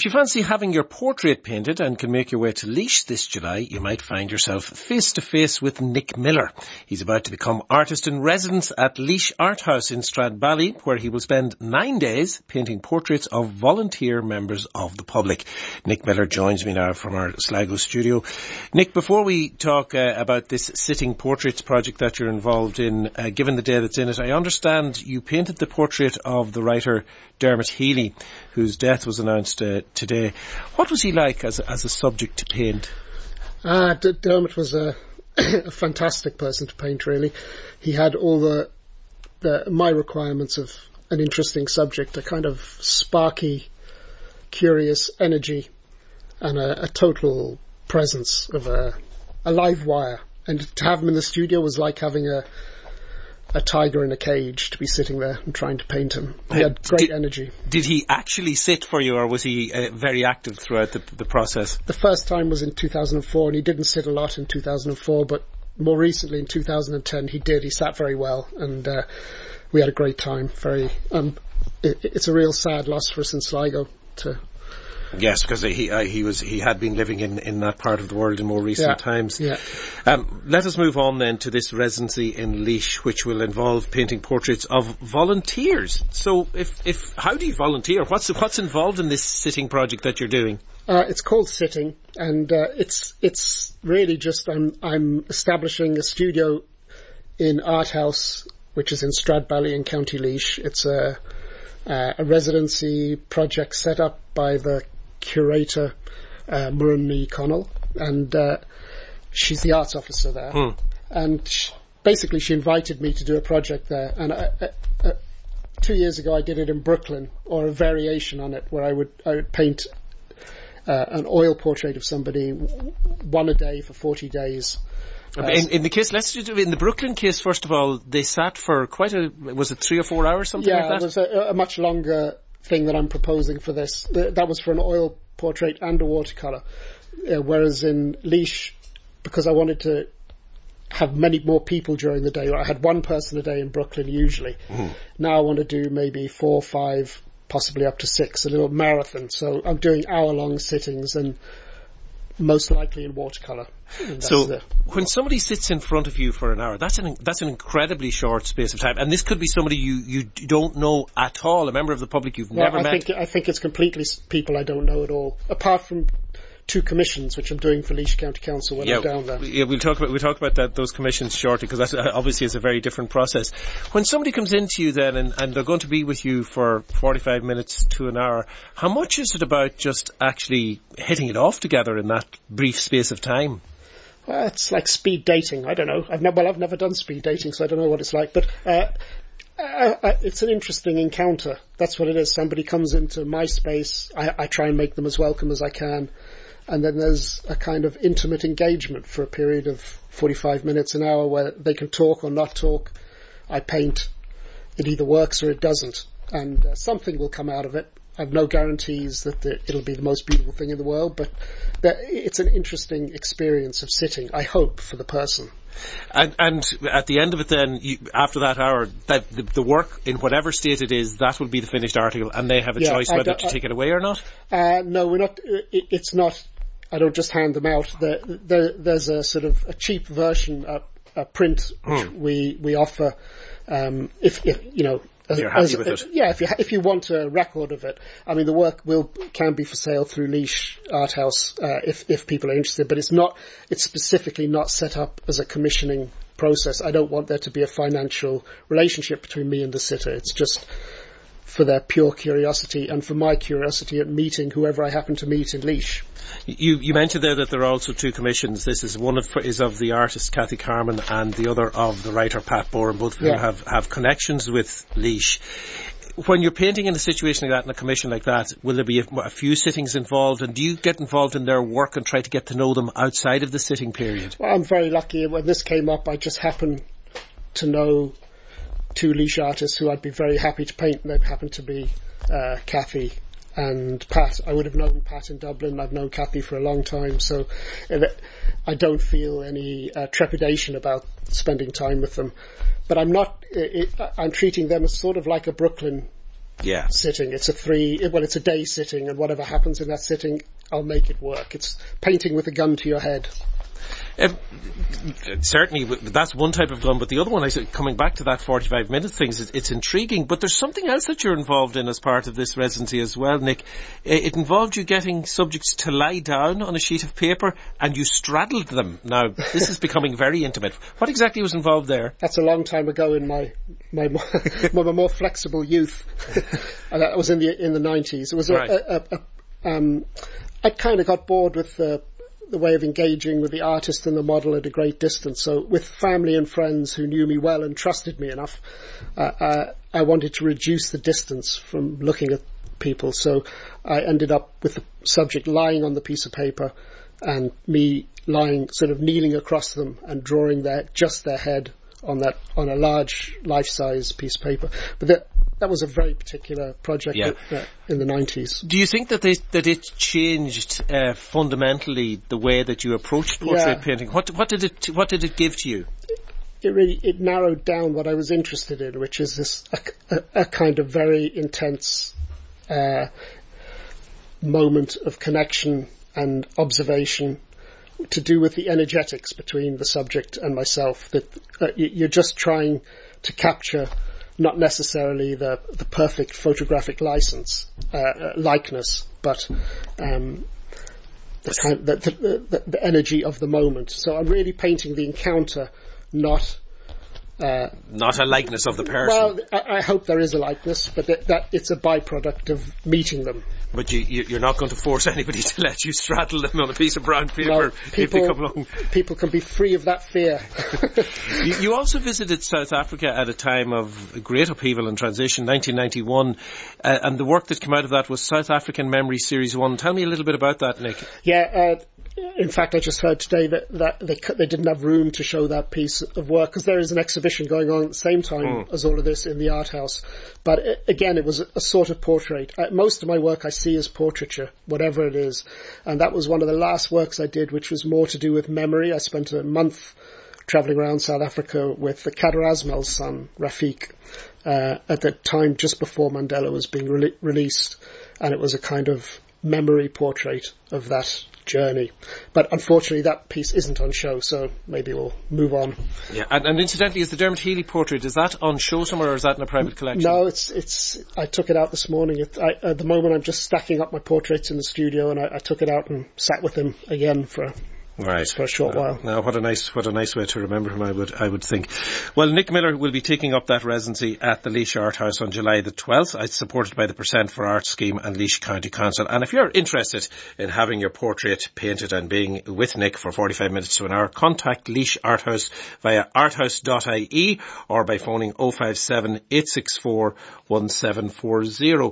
If you fancy having your portrait painted and can make your way to Laois this July, you might find yourself face to face with Nick Miller. He's about to become artist in residence at Laois Art House in Stradbally, where he will spend 9 days painting portraits of volunteer members of the public. Nick Miller joins me now from our Sligo studio. Nick, before we talk about this sitting portraits project that you're involved in, given the day that's in it, I understand you painted the portrait of the writer Dermot Healy, whose death was announced today. What was he like as a subject to paint? Dermot was a fantastic person to paint, really. He had all my requirements of an interesting subject, a kind of sparky, curious energy, and a total presence of a live wire. And to have him in the studio was like having a tiger in a cage, to be sitting there and trying to paint him. He had great energy. Did he actually sit for you, or was he very active throughout the process? The first time was in 2004, and he didn't sit a lot in 2004, but more recently in 2010 he did. He sat very well, and we had a great time. It's a real sad loss for us in Sligo to... Yes, because he had been living in that part of the world in more recent times. Yeah. Let us move on then to this residency in Laois, which will involve painting portraits of volunteers. So, how do you volunteer? What's involved in this sitting project that you're doing? It's called Sitting, and it's really just I'm establishing a studio in Art House, which is in Stradbally in County Laois. It's a residency project set up by the curator, Muireann Connell, and she's the arts officer there. And basically she invited me to do a project there, and 2 years ago I did it in Brooklyn, or a variation on it, where I would paint an oil portrait of somebody, one a day for 40 days. In the case, let's do in the Brooklyn case, first of all, they sat for was it 3 or 4 hours, something like that? Yeah, it was a much longer thing that I'm proposing for this. That was for an oil portrait and a watercolour. Whereas in Laois, because I wanted to have many more people during the day, I had one person a day in Brooklyn usually. Now I want to do maybe 4, 5, possibly up to 6, a little marathon. So I'm doing hour-long sittings, and most likely in watercolour. So when somebody sits in front of you for an hour, that's an incredibly short space of time, and this could be somebody you don't know at all, a member of the public you've never met. I think it's completely people I don't know at all, apart from 2 commissions which I'm doing for Laois County Council when I'm down there. Yeah, we'll talk about those commissions shortly, because that obviously is a very different process. When somebody comes into you then and they're going to be with you for 45 minutes to an hour, how much is it about just actually hitting it off together in that brief space of time? Well, it's like speed dating. I don't know. I've never done speed dating, so I don't know what it's like. But it's an interesting encounter. That's what it is. Somebody comes into my space. I try and make them as welcome as I can. And then there's a kind of intimate engagement for a period of 45 minutes, an hour, where they can talk or not talk. I paint. It either works or it doesn't. And something will come out of it. I've no guarantees that it'll be the most beautiful thing in the world, but it's an interesting experience of sitting, I hope, for the person. And at the end of it then, after that hour, the work, in whatever state it is, that will be the finished article, and they have a choice whether to take it away or not? No, we're not. It's not. I don't just hand them out. There's a sort of a cheap version, a print, which we offer, if you know, you're happy with it. Yeah, if you want a record of it. I mean, the work can be for sale through Laois Art House, if people are interested, but it's specifically not set up as a commissioning process. I don't want there to be a financial relationship between me and the sitter. It's just for their pure curiosity and for my curiosity at meeting whoever I happen to meet in Laois. You mentioned there that there are also 2 commissions. This is one is of the artist Kathy Carman, and the other of the writer Pat Boran, both of whom have connections with Laois. When you're painting in a situation like that, in a commission like that, will there be a few sittings involved, and do you get involved in their work and try to get to know them outside of the sitting period? Well, I'm very lucky. When this came up, I just happened to know 2 Laois artists who I'd be very happy to paint, and they happen to be Kathy and Pat. I would have known Pat in Dublin. I've known Kathy for a long time, so I don't feel any trepidation about spending time with them. But I'm not. I'm treating them as sort of like a Brooklyn sitting. It's a day sitting, and whatever happens in that sitting, I'll make it work. It's painting with a gun to your head. Certainly, that's one type of gun, but the other one, coming back to that 45-minute thing, it's intriguing, but there's something else that you're involved in as part of this residency as well, Nick. It involved you getting subjects to lie down on a sheet of paper, and you straddled them. Now, this is becoming very intimate. What exactly was involved there? That's a long time ago in my more flexible youth. That was in the 90s. It was I kind of got bored with the way of engaging with the artist and the model at a great distance. So with family and friends who knew me well and trusted me enough, I wanted to reduce the distance from looking at people. So I ended up with the subject lying on the piece of paper and me lying, sort of kneeling across them and drawing just their head on a large life-size piece of paper. But that was a very particular project in the 90s. Do you think that it changed fundamentally the way that you approached portrait painting? What did it give to you? It narrowed down what I was interested in, which is this a kind of very intense moment of connection and observation to do with the energetics between the subject and myself. That you're just trying to capture not necessarily the perfect photographic likeness, but the energy of the moment. So I'm really painting the encounter, not a likeness of the person. Well, I hope there is a likeness, but that it's a byproduct of meeting them. But you're not going to force anybody to let you straddle them on a piece of brown paper. No, if they come along. People can be free of that fear. You also visited South Africa at a time of great upheaval and transition, 1991, and the work that came out of that was South African Memory Series 1. Tell me a little bit about that, Nick. Yeah, in fact, I just heard today that they didn't have room to show that piece of work because there is an exhibition going on at the same time as all of this in the art house. But again, it was a sort of portrait. Most of my work I see as portraiture, whatever it is. And that was one of the last works I did, which was more to do with memory. I spent a month travelling around South Africa with the Kader Asmal's son, Rafiq, at the time just before Mandela was being released. And it was a kind of memory portrait of that journey. But unfortunately that piece isn't on show, so maybe we'll move on. Yeah, and incidentally, is the Dermot Healy portrait, is that on show somewhere or is that in a private collection? No, it's I took it out this morning. At the moment I'm just stacking up my portraits in the studio, and I took it out and sat with him again for a short while. Now, what a nice way to remember him, I would think. Well, Nick Miller will be taking up that residency at the Laois Art House on July the 12th. It's supported by the Percent for Art scheme and Laois County Council. And if you're interested in having your portrait painted and being with Nick for 45 minutes to an hour, contact Laois Art House via arthouse.ie or by phoning 057 864 1740.